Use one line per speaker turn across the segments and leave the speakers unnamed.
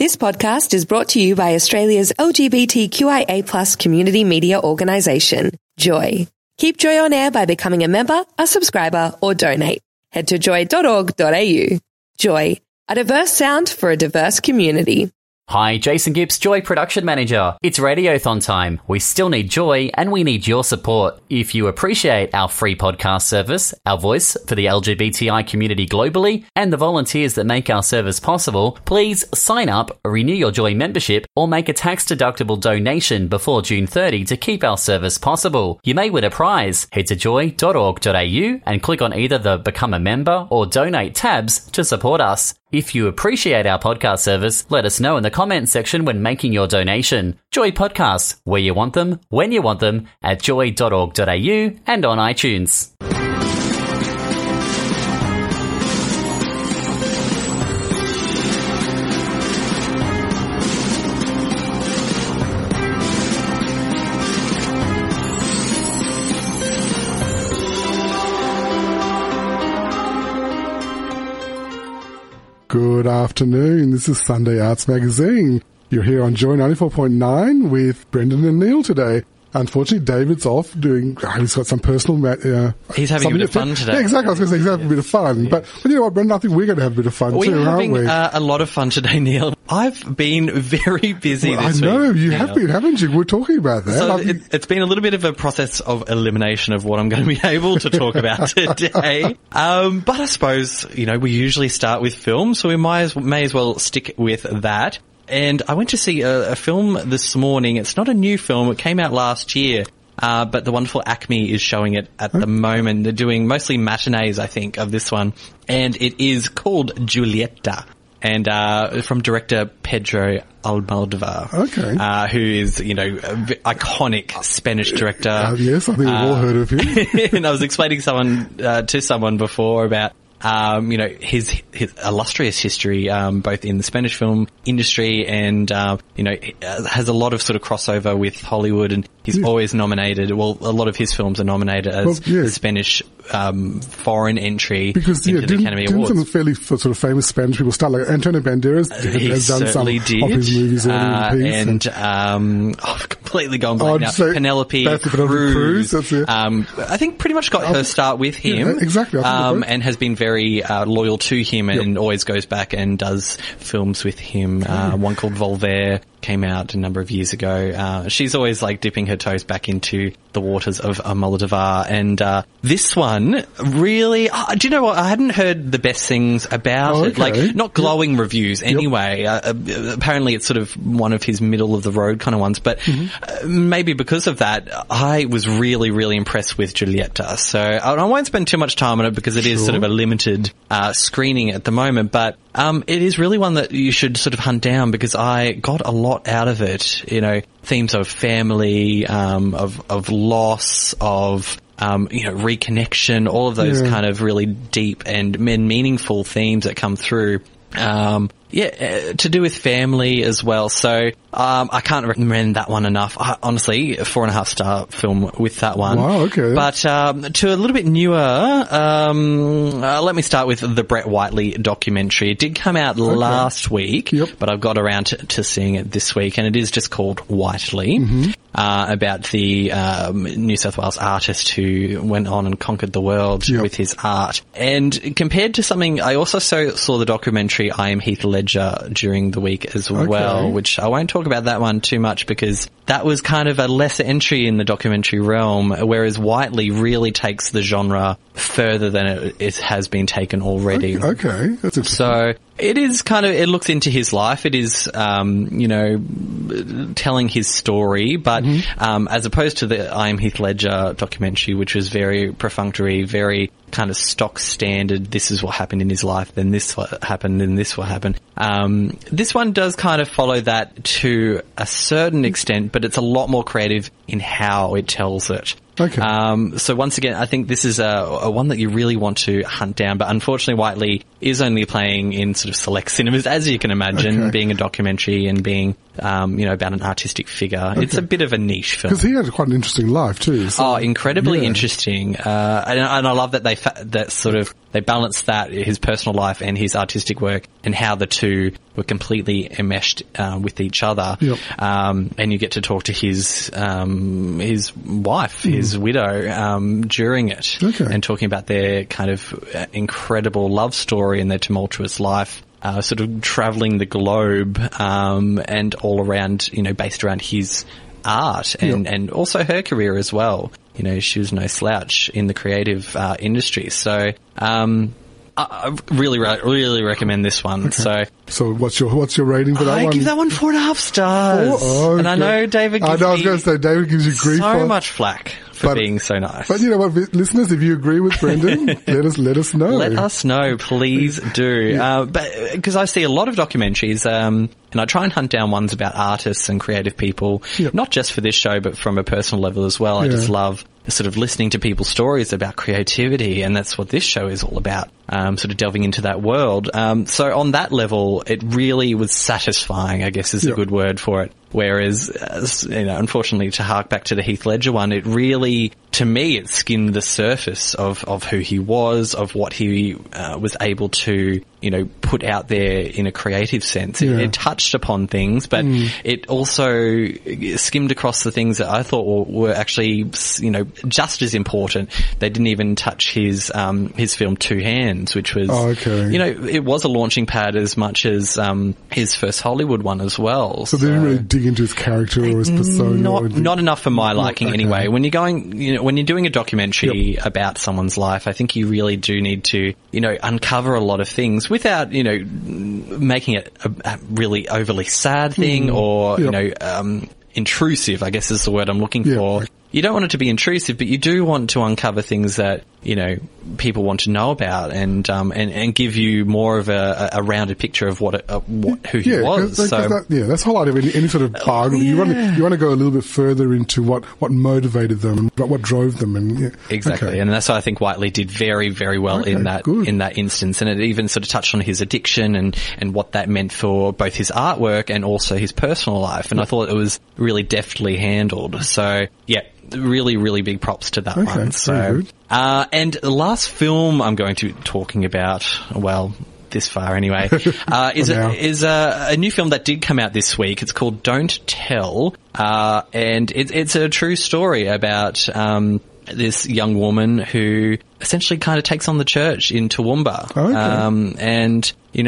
This podcast is brought to you by Australia's LGBTQIA+ community media organisation, Joy. Keep Joy on air by becoming a member, a subscriber, or donate. Head to joy.org.au. Joy, a diverse sound for a diverse community.
Hi, Jason Gibbs, Joy Production Manager. It's Radiothon time. We still need Joy and we need your support. If you appreciate our free podcast service, our voice for the LGBTI community globally, and the volunteers that make our service possible, please sign up, renew your Joy membership, or make a tax-deductible donation before June 30 to keep our service possible. You may win a prize. Head to joy.org.au and click on either the Become a Member or Donate tabs to support us. If you appreciate our podcast service, let us know in the comments section when making your donation. Joy Podcasts, where you want them, when you want them, at joy.org.au and on iTunes.
Good afternoon. This is Sunday Arts Magazine. You're here on Joy 94.9 with Brendan and Neil today. Unfortunately, David's off doing... he's got some personal...
he's having a bit of fun today.
Yeah, exactly. I was going to say he's having a bit of fun. But you know what, Brendan? I think we're going to have a bit of fun too, aren't we?
We're having a lot of fun today, Neil. I've been very busy this week.
I know, you have been, haven't you? We're talking about that.
So it's been a little bit of a process of elimination of what I'm going to be able to talk about today. But I suppose, you know, we usually start with film, so we may as well stick with that. And I went to see a film this morning. It's not a new film. It came out last year. But the wonderful Acme is showing it at the moment. They're doing mostly matinees, I think, of this one. And it is called Julieta. And from director Pedro Almodovar.
Okay.
Who is, you know, iconic Spanish director.
Yes, I think we've all heard of him.
And I was explaining to someone before about you know, his illustrious history, both in the Spanish film industry and, you know, has a lot of sort of crossover with Hollywood, and he's always nominated. Well, a lot of his films are nominated as Spanish, foreign entry into the Academy Awards.
Some fairly sort of famous Spanish people start, like Antonio Banderas has done some of his movies early in the piece.
I've completely gone blank now. Penelope Cruz. I think pretty much got her start with him.
Yeah, exactly.
And has been very loyal to him and always goes back and does films with him. One called Volver came out a number of years ago. She's always like dipping her toes back into the waters of Almodovar. And this one really, do you know what? I hadn't heard the best things about it. Like, not glowing reviews anyway. Apparently it's sort of one of his middle of the road kind of ones. But maybe because of that, I was really, really impressed with Julieta. So I won't spend too much time on it because it is sort of a limited screening at the moment. But it is really one that you should sort of hunt down because I got a lot out of it. You know, themes of family, of loss, of you know, reconnection, all of those kind of really deep and meaningful themes that come through. To do with family as well. So, I can't recommend that one enough. Honestly, a 4.5-star film with that one.
Wow, okay.
But, to a little bit newer, let me start with the Brett Whiteley documentary. It did come out last week, but I've got around to seeing it this week, and it is just called Whiteley. About the New South Wales artist who went on and conquered the world with his art. And compared to something, I also saw the documentary I Am Heath Ledger during the week as well, which I won't talk about that one too much because that was kind of a lesser entry in the documentary realm, whereas Whiteley really takes the genre further than it has been taken already.
Okay. That's interesting.
So it is kind of, it looks into his life. It is, you know, telling his story, but as opposed to the I Am Heath Ledger documentary, which was very perfunctory, very kind of stock standard, this is what happened in his life, then this what happened, then this what happened. This one does kind of follow that to a certain extent, but it's a lot more creative in how it tells it.
Okay.
So once again, I think this is a one that you really want to hunt down, but unfortunately Whiteley is only playing in sort of select cinemas, as you can imagine, being a documentary and being, you know, about an artistic figure. It's a bit of a niche film.
Because he had quite an interesting life too. So,
incredibly interesting. And I love that they balance that, his personal life and his artistic work, and how the two were completely enmeshed with each other.
Yep.
And you get to talk to his wife, his widow, during it, and talking about their kind of incredible love story and their tumultuous life. Sort of traveling the globe, and all around, based around his art and also her career as well. She was no slouch in the creative industry. So, I really recommend this one.
Okay. So what's your rating for that one?
I give that one 4.5 stars.
Oh,
and I know David gives
I was going to say, David gives you grief
so much flack for being so nice.
But you know what, listeners, if you agree with Brendan, let us know.
Let us know, please do. But because I see a lot of documentaries, and I try and hunt down ones about artists and creative people, not just for this show, but from a personal level as well. I just love sort of listening to people's stories about creativity, and that's what this show is all about, sort of delving into that world. So on that level, it really was satisfying, I guess is a good word for it. Whereas, unfortunately, to hark back to the Heath Ledger one, it really, to me, it skimmed the surface of who he was, of what he was able to, put out there in a creative sense. It touched upon things, but it also skimmed across the things that I thought were actually, just as important. They didn't even touch his film Two Hands, which was, it was a launching pad as much as his first Hollywood one as well.
So they didn't really dig into his character or his persona?
Not enough for my liking anyway. When you're doing a documentary about someone's life, I think you really do need to, uncover a lot of things without, making it a really overly sad thing or, intrusive, I guess is the word I'm looking for. You don't want it to be intrusive, but you do want to uncover things that, people want to know about and give you more of a rounded picture of who he was.
That's the whole idea of any sort of biography. You want to go a little bit further into what motivated them and what drove them. And
exactly. And that's what I think Whiteley did very, very well in that instance. And it even sort of touched on his addiction and what that meant for both his artwork and also his personal life. And I thought it was really deftly handled. So, really, really big props to that one. So, and the last film I'm going to be talking about, well, this far anyway, is a new film that did come out this week. It's called Don't Tell, and it's a true story about this young woman who essentially kind of takes on the church in Toowoomba. And,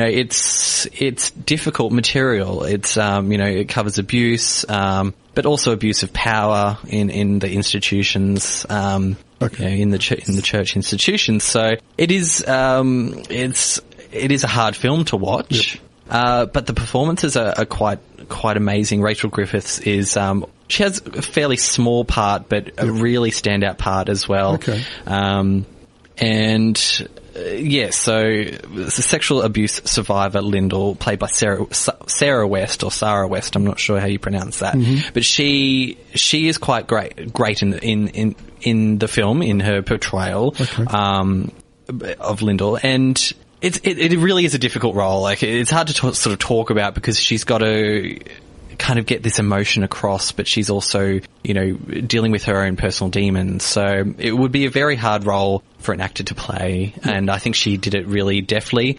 it's difficult material. It's, it covers abuse, but also abuse of power in the institutions, in the church institutions. So it is, it is a hard film to watch. But the performances are quite amazing. Rachel Griffiths is, she has a fairly small part, but a really standout part as well. So it's a sexual abuse survivor, Lyndall, played by Sarah West, or Sarah West, I'm not sure how you pronounce that. But she is quite great in the film, in her portrayal, of Lyndall. And it really is a difficult role. Like, it's hard to sort of talk about because she's got to kind of get this emotion across, but she's also, dealing with her own personal demons. So it would be a very hard role for an actor to play, and I think she did it really deftly.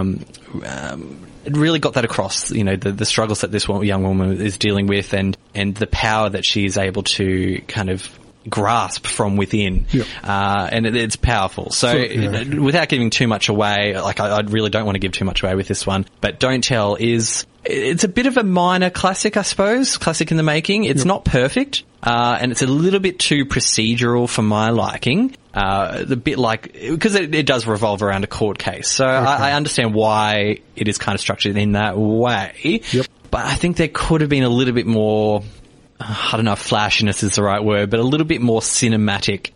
It really got that across, the struggles that this young woman is dealing with, and the power that she is able to kind of grasp from within. And it's powerful. So without giving too much away, like I really don't want to give too much away with this one, but Don't Tell it's a bit of a minor classic, I suppose, classic in the making. It's not perfect, and it's a little bit too procedural for my liking. The bit because it does revolve around a court case. So I understand why it is kind of structured in that way. But I think there could have been a little bit more, I don't know if flashiness is the right word, but a little bit more cinematic,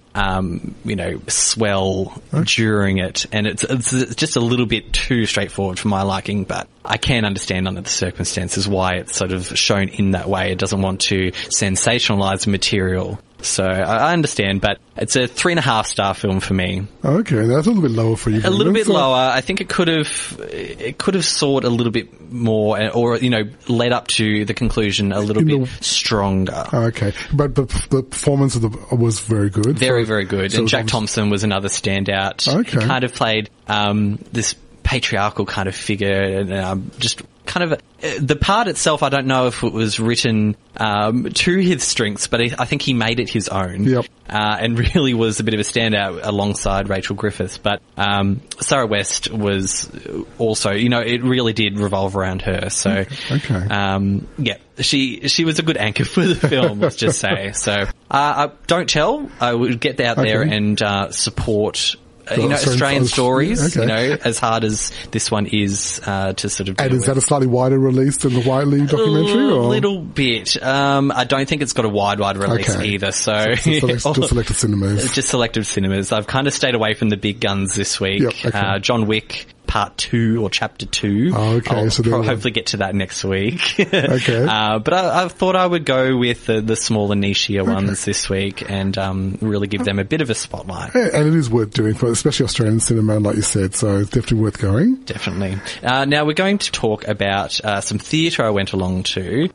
swell during it. And it's just a little bit too straightforward for my liking, but I can understand under the circumstances why it's sort of shown in that way. It doesn't want to sensationalize the material. So I understand, but it's a 3.5-star film for me.
Okay, that's a little bit lower for you.
A little bit lower. I think it could have soared a little bit more, or led up to the conclusion a little bit stronger.
Okay, but the performance was very good.
Very, very good. And Jack Thompson was another standout. He kind of played this patriarchal kind of figure, and just kind of the part itself, I don't know if it was written to his strengths, but I think he made it his own.
Yep.
And really was a bit of a standout alongside Rachel Griffiths. But Sarah West was also, it really did revolve around her. So,
Okay.
she was a good anchor for the film, let's just say. So, don't tell. I would get out there and support Australian stories,
okay.
As hard as this one is to sort of deal
And is
with.
that a slightly wider release than the Whiteley documentary?
A
or?
little bit. I don't think it's got a wide release either. So
just selected cinemas.
Just selected cinemas. I've kind of stayed away from the big guns this week.
Yep, okay.
John Wick Part 2 or Chapter 2.
Oh, okay.
I'll hopefully get to that next week.
Okay.
But I thought I would go with the smaller, nichier ones this week and really give them a bit of a spotlight.
Yeah, and it is worth doing, for especially Australian cinema, like you said, so it's definitely worth going.
Definitely. Now we're going to talk about some theatre I went along to.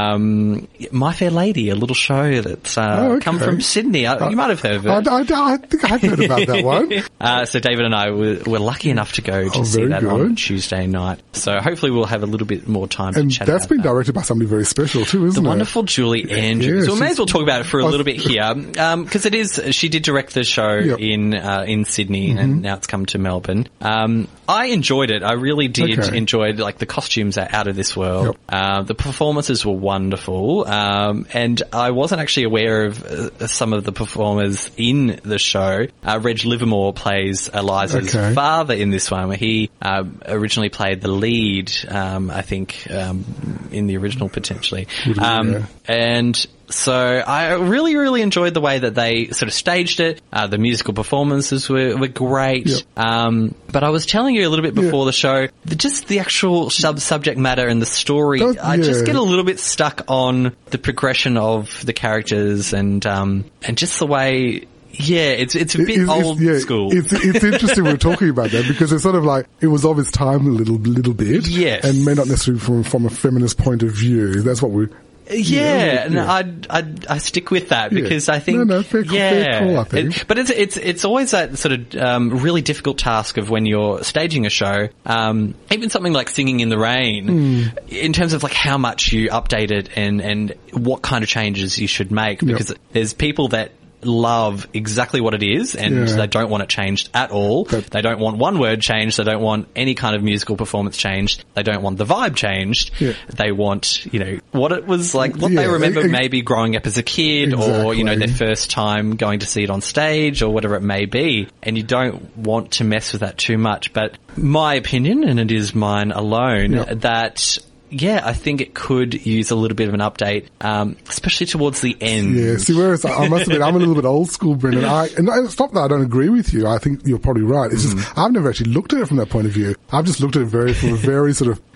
My Fair Lady, a little show that's come from Sydney. You might have heard of it.
I think I've heard about that one.
So David and I were lucky enough to go to see that on Tuesday night. So hopefully we'll have a little bit more time to chat about that.
And that's been directed by somebody very special too, isn't it?
The wonderful Julie Andrews.
Yeah,
we may as well talk about it for a little bit here, because she did direct the show in Sydney, and now it's come to Melbourne. I enjoyed it. I really did enjoy it. Like, the costumes are out of this world. The performances were wonderful. And I wasn't actually aware of some of the performers in the show. Reg Livermore plays Eliza's father in this one, where he originally played the lead, I think, in the original, potentially. And so I really, really enjoyed the way that they sort of staged it. The musical performances were great. But I was telling you a little bit before the show, just the actual subject matter and the story, I just get a little bit stuck on the progression of the characters and just the way... Yeah, it's a bit old school.
It's interesting we're talking about that, because it's sort of like it was of its time a little bit.
Yes.
And may not necessarily from a feminist point of view. That's what we...
I stick with that because I think
fair call, I think.
But it's always that sort of really difficult task of when you're staging a show, even something like Singing in the Rain, in terms of like how much you update it and what kind of changes you should make, because there's people that love exactly what it is and they don't want it changed at all. They don't want one word changed. They don't want any kind of musical performance changed. They don't want the vibe changed. They want, what it was like, what they remember maybe growing up as a kid or, their first time going to see it on stage or whatever it may be. And you don't want to mess with that too much. But my opinion, and it is mine alone, that... Yeah, I think it could use a little bit of an update, especially towards the end.
Yeah, see, whereas I must admit, I'm a little bit old school, Brendan. And it's not that I don't agree with you. I think you're probably right. It's just, I've never actually looked at it from that point of view. I've just looked at it from a very sort of,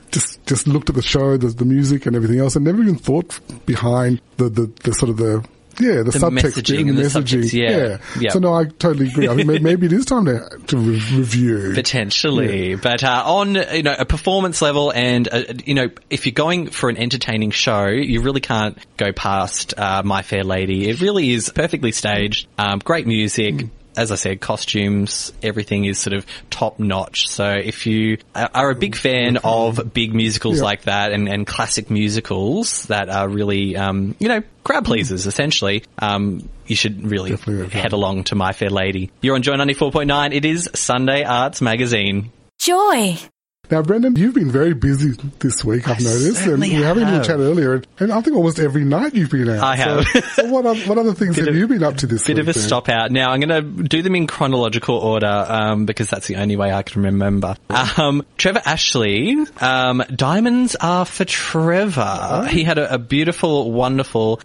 just looked at the show, the music and everything else, and never even thought behind the sort of the subtext,
messaging and the subjects,
So no, I totally agree. I think maybe it is time to review.
Potentially. But on, a performance level and, if you're going for an entertaining show, you really can't go past My Fair Lady. It really is perfectly staged, great music. As I said, costumes, everything is sort of top notch. So if you are a big fan of big musicals like that and classic musicals that are really, crowd pleasers, essentially, you should really head along to My Fair Lady. You're on Joy 94.9. It is Sunday Arts Magazine.
Joy.
Now, Brendan, you've been very busy this week, I've noticed. And we were having a little chat earlier, and I think almost every night you've been out.
I have.
So what other things have you been up to this week?
Bit of a stop out. Now, I'm going to do them in chronological order, because that's the only way I can remember. Trevor Ashley, Diamonds Are for Trevor. He had a beautiful, wonderful,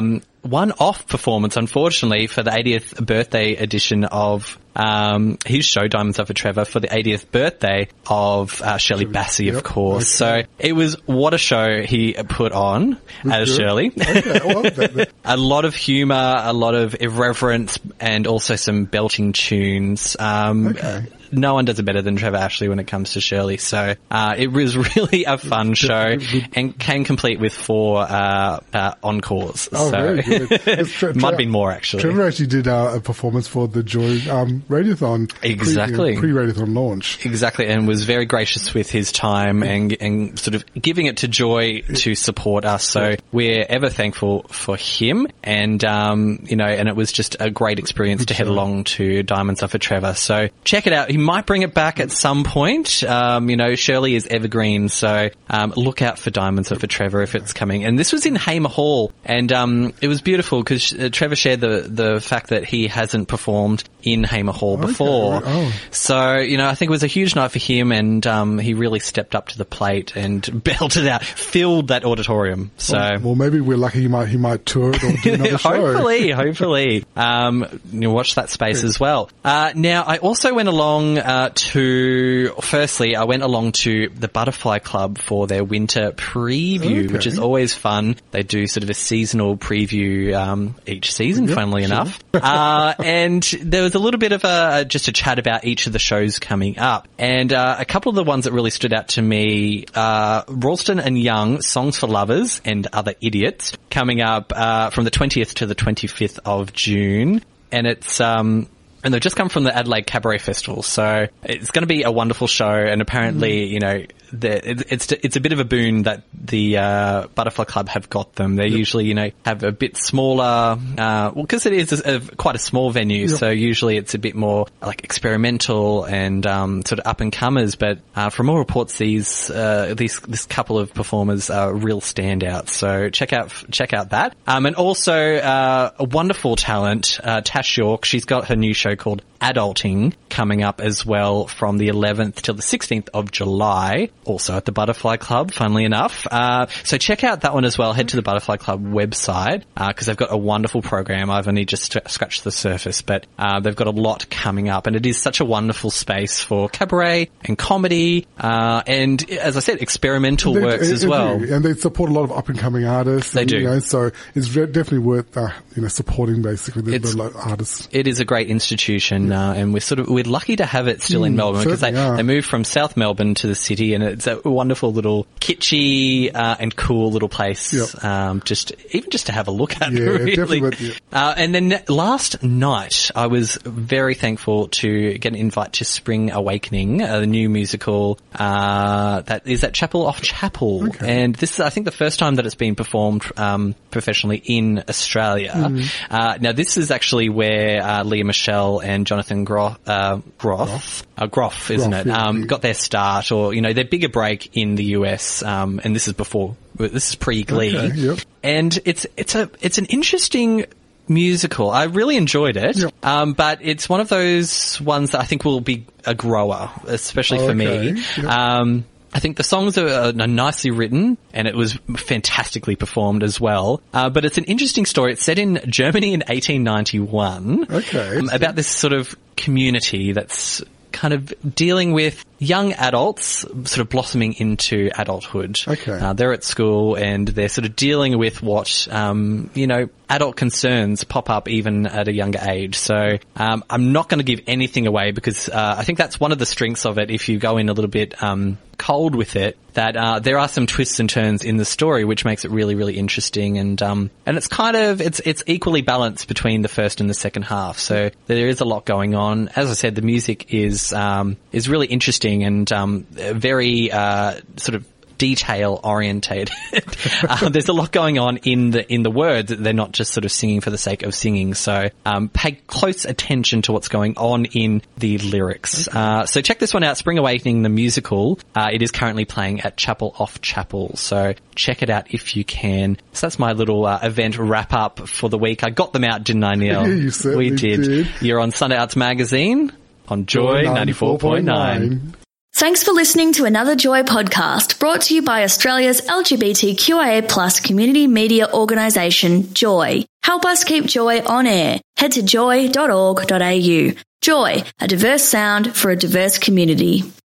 one-off performance, unfortunately, for the 80th birthday edition of his show, Diamonds Are for Trevor, for the 80th birthday of Shirley Bassey, of course. So it was what a show he put on as Shirley. A lot of humour, a lot of irreverence, and also some belting tunes. No one does it better than Trevor Ashley when it comes to Shirley. So it was really a fun show and came complete with 4 encores.
Oh,
so
very good.
might have been more, actually.
Trevor actually did a performance for the Joy Radiothon.
Exactly.
Pre-Radiothon launch.
Exactly, and was very gracious with his time and sort of giving it to Joy to support us. So we're ever thankful for him, and and it was just a great experience to head along to Diamonds Are for Trevor. So check it out. He might bring it back at some point. Shirley is evergreen, so look out for Diamonds Are for Trevor if it's coming. And this was in Hamer Hall, and it was beautiful because Trevor shared the fact that he hasn't performed in Hamer Hall before.
Oh.
So, I think it was a huge night for him, and he really stepped up to the plate and belted out, filled that auditorium. So,
well, maybe we're lucky he might tour it or do another show.
Hopefully. Watch that space as well. Now, I also went along to the Butterfly Club for their winter preview, which is always fun. They do sort of a seasonal preview each season, funnily enough. And there was a little bit of just a chat about each of the shows coming up. And a couple of the ones that really stood out to me, Ralston and Young, Songs for Lovers and Other Idiots, coming up from the 20th to the 25th of June. And it's and they've just come from the Adelaide Cabaret Festival, so it's going to be a wonderful show. And apparently, it's a bit of a boon that the Butterfly Club have got them. They usually, have a bit smaller, because it is quite a small venue, so usually it's a bit more like experimental and sort of up and comers. But from all reports, this couple of performers are real standouts. So check out that. And also a wonderful talent, Tash York. She's got her new show called Adulting coming up as well from the 11th till the 16th of July, also at the Butterfly Club, funnily enough. So check out that one as well. Head to the Butterfly Club website because they've got a wonderful program. I've only just scratched the surface, but they've got a lot coming up, and it is such a wonderful space for cabaret and comedy and, as I said, experimental works as well.
And they support a lot of up-and-coming artists.
They do.
So it's definitely worth supporting basically the artists.
It is a great institution. And we're lucky to have it still in Melbourne because they moved from South Melbourne to the city, and it's a wonderful little kitschy and cool little place. Just to have a look at. Really. And then last night, I was very thankful to get an invite to Spring Awakening, the new musical that is at Chapel Off Chapel, and this is, I think, the first time that it's been performed professionally in Australia. Now, this is actually where Leah Michelle and Jonathan Groff, isn't it? Got their start, or their bigger break in the US, and this is pre-Glee, and it's an interesting musical. I really enjoyed it, but it's one of those ones that I think will be a grower, especially for me. I think the songs are nicely written, and it was fantastically performed as well. But it's an interesting story. It's set in Germany in 1891. About this sort of community that's kind of dealing with young adults sort of blossoming into adulthood. They're at school and they're sort of dealing with what, adult concerns pop up even at a younger age. So I'm not going to give anything away because I think that's one of the strengths of it if you go in a little bit cold with it, that there are some twists and turns in the story which makes it really, really interesting, and it's kind of it's equally balanced between the first and the second half. So there is a lot going on. As I said, the music is really interesting and very sort of detail orientated. There's a lot going on in the words. They're not just sort of singing for the sake of singing. So pay close attention to what's going on in the lyrics. So check this one out, Spring Awakening, the musical. It is currently playing at Chapel Off Chapel. So check it out if you can. So that's my little event wrap up for the week. I got them out, didn't I, Neil?
You certainly did.
You're on Sunday Arts Magazine on Joy 94.9.
Thanks for listening to another Joy podcast brought to you by Australia's LGBTQIA+ community media organisation, Joy. Help us keep Joy on air. Head to joy.org.au. Joy, a diverse sound for a diverse community.